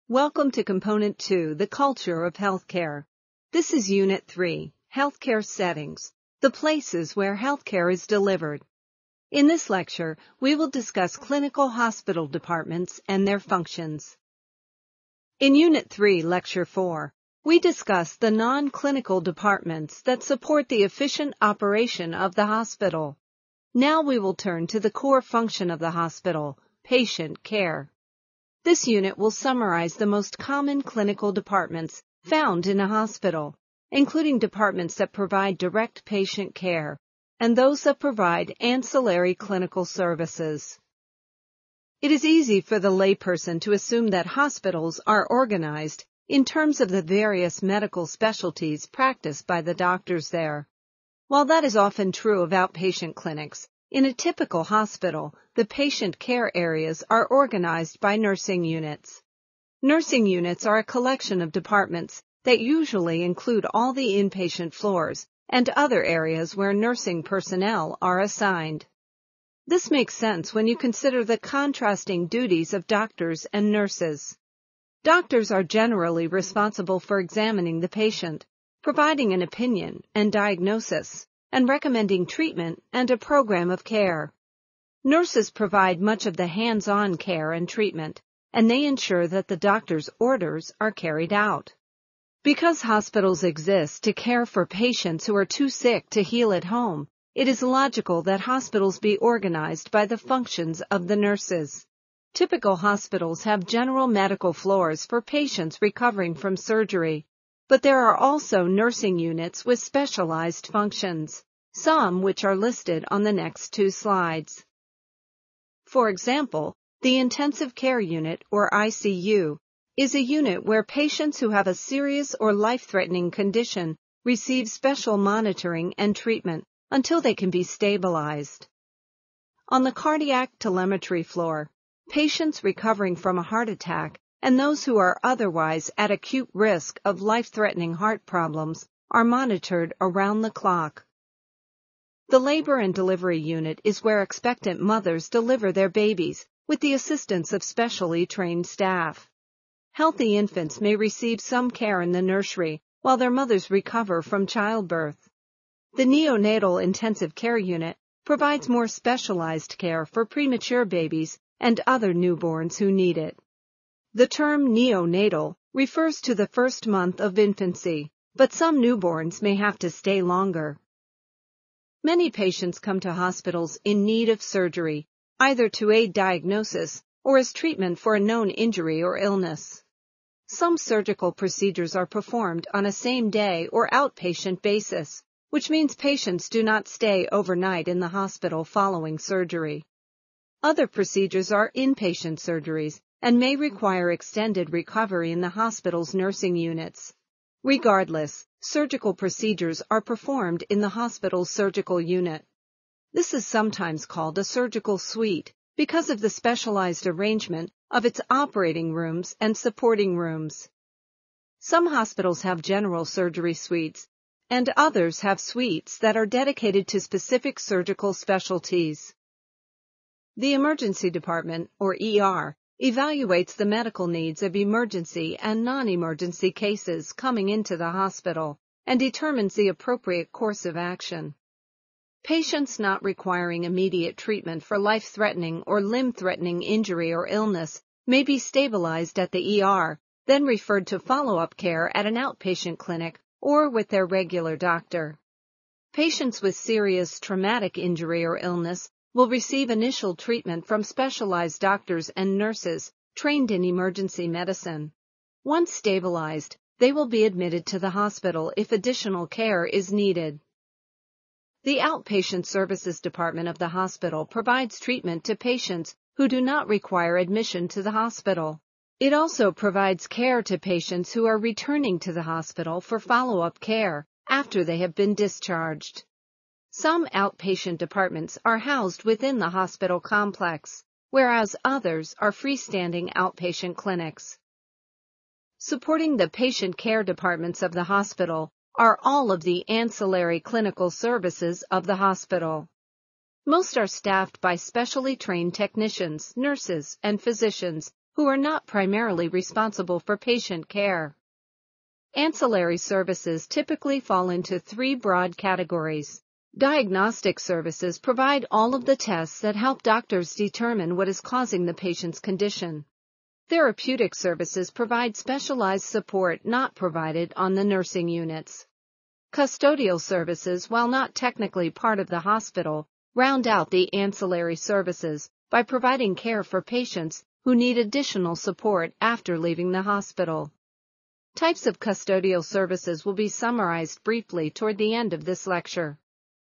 Welcome to Component 2, The Culture of Healthcare. This is Unit 3, Healthcare Settings, the places where healthcare is delivered. In this lecture, we will discuss clinical hospital departments and their functions. In Unit 3, Lecture 4, we discuss the non-clinical departments that support the efficient operation of the hospital. Now we will turn to the core function of the hospital, patient care. This unit will summarize the most common clinical departments found in a hospital, including departments that provide direct patient care and those that provide ancillary clinical services. It is easy for the layperson to assume that hospitals are organized in terms of the various medical specialties practiced by the doctors there. While that is often true of outpatient clinics, in a typical hospital, the patient care areas are organized by nursing units. Nursing units are a collection of departments that usually include all the inpatient floors and other areas where nursing personnel are assigned. This makes sense when you consider the contrasting duties of doctors and nurses. Doctors are generally responsible for examining the patient, providing an opinion and diagnosis, and recommending treatment and a program of care. Nurses provide much of the hands-on care and treatment, and they ensure that the doctor's orders are carried out. Because hospitals exist to care for patients who are too sick to heal at home, it is logical that hospitals be organized by the functions of the nurses. Typical hospitals have general medical floors for patients recovering from surgery, but there are also nursing units with specialized functions, some which are listed on the next two slides. For example, the Intensive Care Unit, or ICU, is a unit where patients who have a serious or life-threatening condition receive special monitoring and treatment until they can be stabilized. On the cardiac telemetry floor, patients recovering from a heart attack and those who are otherwise at acute risk of life-threatening heart problems are monitored around the clock. The labor and delivery unit is where expectant mothers deliver their babies with the assistance of specially trained staff. Healthy infants may receive some care in the nursery while their mothers recover from childbirth. The neonatal intensive care unit provides more specialized care for premature babies and other newborns who need it. The term neonatal refers to the first month of infancy, but some newborns may have to stay longer. Many patients come to hospitals in need of surgery, either to aid diagnosis or as treatment for a known injury or illness. Some surgical procedures are performed on a same-day or outpatient basis, which means patients do not stay overnight in the hospital following surgery. Other procedures are inpatient surgeries and may require extended recovery in the hospital's nursing units. Regardless, surgical procedures are performed in the hospital's surgical unit. This is sometimes called a surgical suite because of the specialized arrangement of its operating rooms and supporting rooms. Some hospitals have general surgery suites, and others have suites that are dedicated to specific surgical specialties. The emergency department, or ER, evaluates the medical needs of emergency and non-emergency cases coming into the hospital and determines the appropriate course of action. Patients not requiring immediate treatment for life-threatening or limb-threatening injury or illness may be stabilized at the ER, then referred to follow-up care at an outpatient clinic or with their regular doctor. Patients with serious traumatic injury or illness will receive initial treatment from specialized doctors and nurses trained in emergency medicine. Once stabilized, they will be admitted to the hospital if additional care is needed. The Outpatient Services Department of the hospital provides treatment to patients who do not require admission to the hospital. It also provides care to patients who are returning to the hospital for follow-up care after they have been discharged. Some outpatient departments are housed within the hospital complex, whereas others are freestanding outpatient clinics. Supporting the patient care departments of the hospital are all of the ancillary clinical services of the hospital. Most are staffed by specially trained technicians, nurses, and physicians who are not primarily responsible for patient care. Ancillary services typically fall into three broad categories. Diagnostic services provide all of the tests that help doctors determine what is causing the patient's condition. Therapeutic services provide specialized support not provided on the nursing units. Custodial services, while not technically part of the hospital, round out the ancillary services by providing care for patients who need additional support after leaving the hospital. Types of custodial services will be summarized briefly toward the end of this lecture.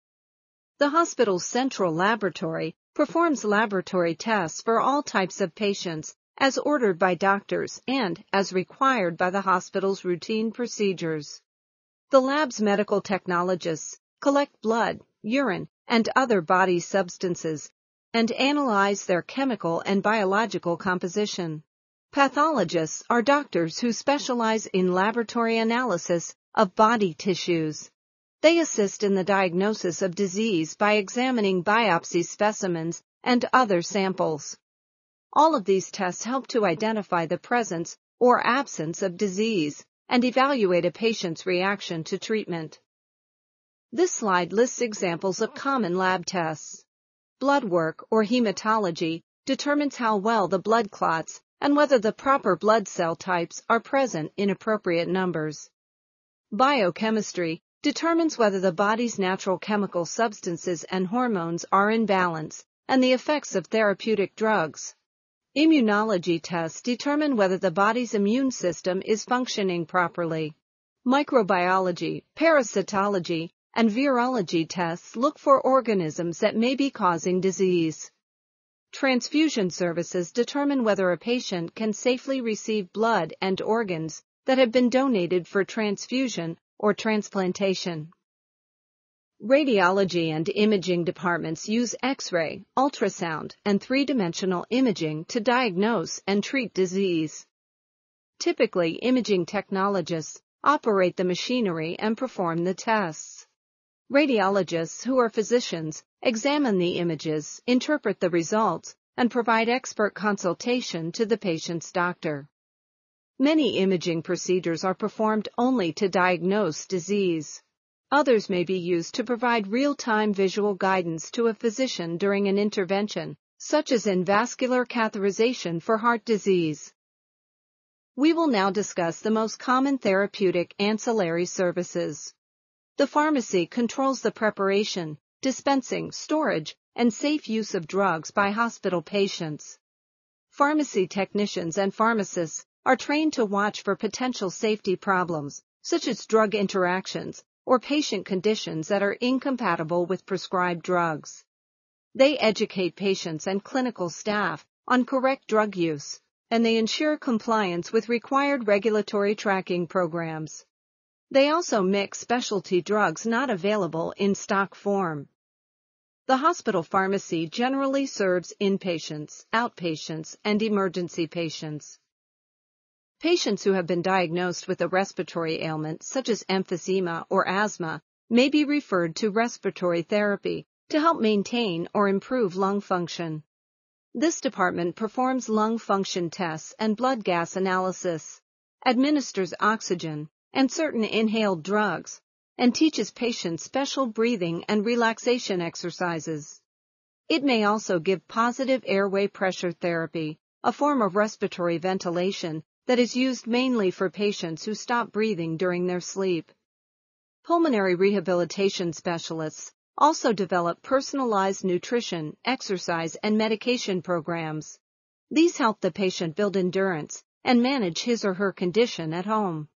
The hospital's central laboratory performs laboratory tests for all types of patients as ordered by doctors and as required by the hospital's routine procedures. The lab's medical technologists collect blood, urine, and other body substances and analyze their chemical and biological composition. Pathologists are doctors who specialize in laboratory analysis of body tissues. They assist in the diagnosis of disease by examining biopsy specimens and other samples. All of these tests help to identify the presence or absence of disease and evaluate a patient's reaction to treatment. This slide lists examples of common lab tests. Blood work or hematology determines how well the blood clots and whether the proper blood cell types are present in appropriate numbers. Biochemistry determines whether the body's natural chemical substances and hormones are in balance and the effects of therapeutic drugs. Immunology tests determine whether the body's immune system is functioning properly. Microbiology, parasitology, and virology tests look for organisms that may be causing disease. Transfusion services determine whether a patient can safely receive blood and organs that have been donated for transfusion or transplantation. Radiology and imaging departments use X-ray, ultrasound, and three-dimensional imaging to diagnose and treat disease. Typically, imaging technologists operate the machinery and perform the tests. Radiologists, who are physicians, examine the images, interpret the results, and provide expert consultation to the patient's doctor. Many imaging procedures are performed only to diagnose disease. Others may be used to provide real-time visual guidance to a physician during an intervention, such as in vascular catheterization for heart disease. We will now discuss the most common therapeutic ancillary services. The pharmacy controls the preparation, dispensing, storage, and safe use of drugs by hospital patients. Pharmacy technicians and pharmacists are trained to watch for potential safety problems, such as drug interactions or patient conditions that are incompatible with prescribed drugs. They educate patients and clinical staff on correct drug use, and they ensure compliance with required regulatory tracking programs. They also mix specialty drugs not available in stock form. The hospital pharmacy generally serves inpatients, outpatients, and emergency patients. Patients who have been diagnosed with a respiratory ailment such as emphysema or asthma may be referred to respiratory therapy to help maintain or improve lung function. This department performs lung function tests and blood gas analysis, administers oxygen and certain inhaled drugs, and teaches patients special breathing and relaxation exercises. It may also give positive airway pressure therapy, a form of respiratory ventilation that is used mainly for patients who stop breathing during their sleep. Pulmonary rehabilitation specialists also develop personalized nutrition, exercise, and medication programs. These help the patient build endurance and manage his or her condition at home.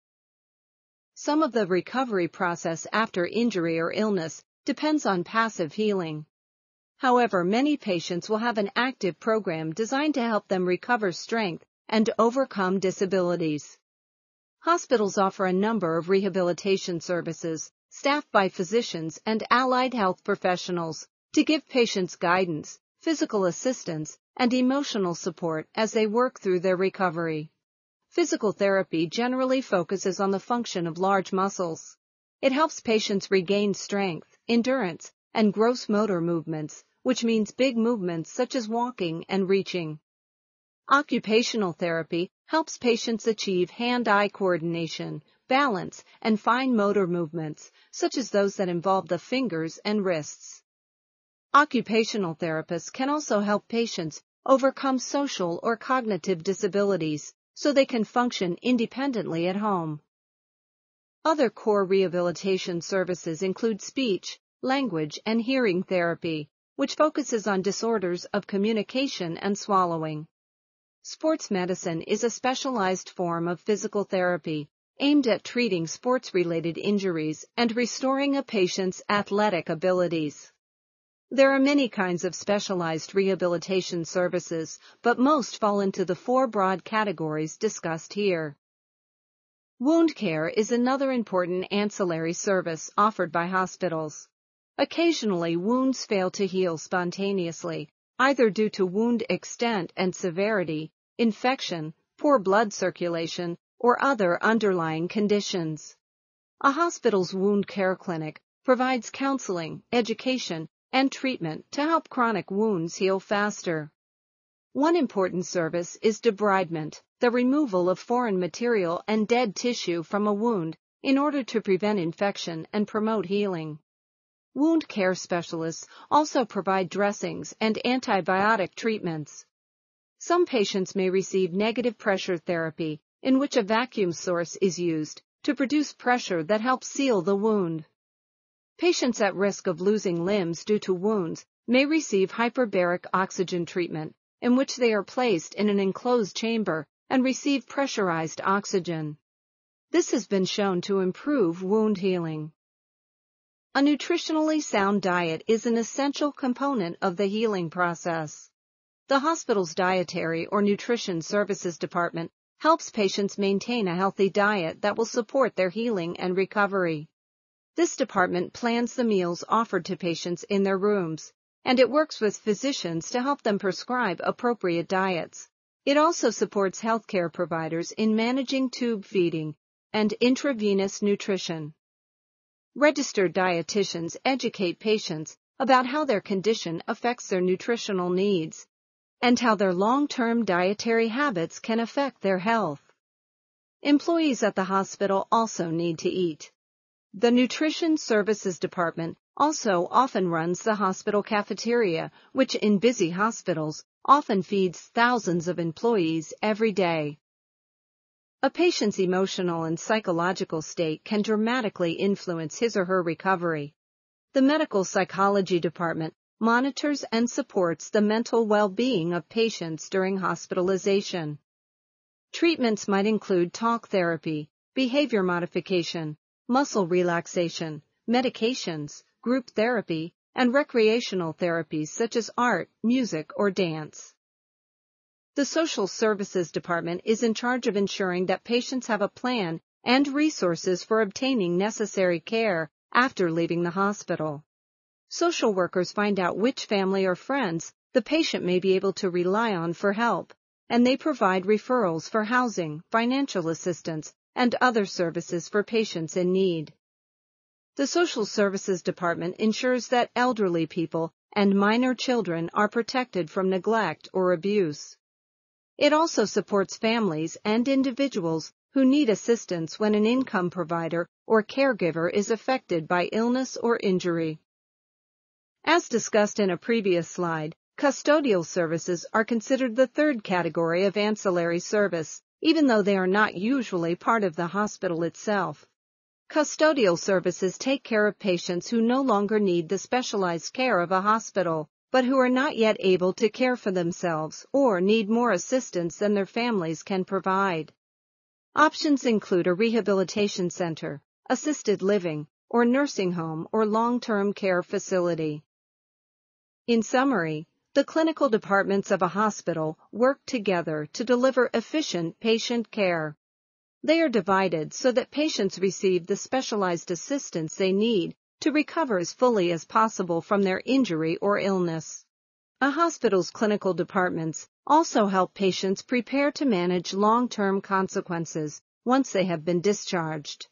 Some of the recovery process after injury or illness depends on passive healing. However, many patients will have an active program designed to help them recover strength and overcome disabilities. Hospitals offer a number of rehabilitation services, staffed by physicians and allied health professionals, to give patients guidance, physical assistance, and emotional support as they work through their recovery. Physical therapy generally focuses on the function of large muscles. It helps patients regain strength, endurance, and gross motor movements, which means big movements such as walking and reaching. Occupational therapy helps patients achieve hand-eye coordination, balance, and fine motor movements, such as those that involve the fingers and wrists. Occupational therapists can also help patients overcome social or cognitive disabilities so they can function independently at home. Other core rehabilitation services include speech, language, and hearing therapy, which focuses on disorders of communication and swallowing. Sports medicine is a specialized form of physical therapy aimed at treating sports-related injuries and restoring a patient's athletic abilities. There are many kinds of specialized rehabilitation services, but most fall into the four broad categories discussed here. Wound care is another important ancillary service offered by hospitals. Occasionally, wounds fail to heal spontaneously, either due to wound extent and severity, infection, poor blood circulation, or other underlying conditions. A hospital's wound care clinic provides counseling, education, and treatment to help chronic wounds heal faster. One important service is debridement, the removal of foreign material and dead tissue from a wound in order to prevent infection and promote healing. Wound care specialists also provide dressings and antibiotic treatments. Some patients may receive negative pressure therapy, in which a vacuum source is used to produce pressure that helps seal the wound. Patients at risk of losing limbs due to wounds may receive hyperbaric oxygen treatment, in which they are placed in an enclosed chamber and receive pressurized oxygen. This has been shown to improve wound healing. A nutritionally sound diet is an essential component of the healing process. The hospital's dietary or nutrition services department helps patients maintain a healthy diet that will support their healing and recovery. This department plans the meals offered to patients in their rooms, and it works with physicians to help them prescribe appropriate diets. It also supports healthcare providers in managing tube feeding and intravenous nutrition. Registered dietitians educate patients about how their condition affects their nutritional needs and how their long-term dietary habits can affect their health. Employees at the hospital also need to eat. The Nutrition Services Department also often runs the hospital cafeteria, which in busy hospitals often feeds thousands of employees every day. A patient's emotional and psychological state can dramatically influence his or her recovery. The Medical Psychology Department monitors and supports the mental well-being of patients during hospitalization. Treatments might include talk therapy, behavior modification, muscle relaxation, medications, group therapy, and recreational therapies such as art, music, or dance. The Social Services Department is in charge of ensuring that patients have a plan and resources for obtaining necessary care after leaving the hospital. Social workers find out which family or friends the patient may be able to rely on for help, and they provide referrals for housing, financial assistance, and other services for patients in need. The Social Services Department ensures that elderly people and minor children are protected from neglect or abuse. It also supports families and individuals who need assistance when an income provider or caregiver is affected by illness or injury. As discussed in a previous slide, custodial services are considered the third category of ancillary service, even though they are not usually part of the hospital itself. Custodial services take care of patients who no longer need the specialized care of a hospital, but who are not yet able to care for themselves or need more assistance than their families can provide. Options include a rehabilitation center, assisted living, or nursing home or long-term care facility. In summary, the clinical departments of a hospital work together to deliver efficient patient care. They are divided so that patients receive the specialized assistance they need to recover as fully as possible from their injury or illness. A hospital's clinical departments also help patients prepare to manage long-term consequences once they have been discharged.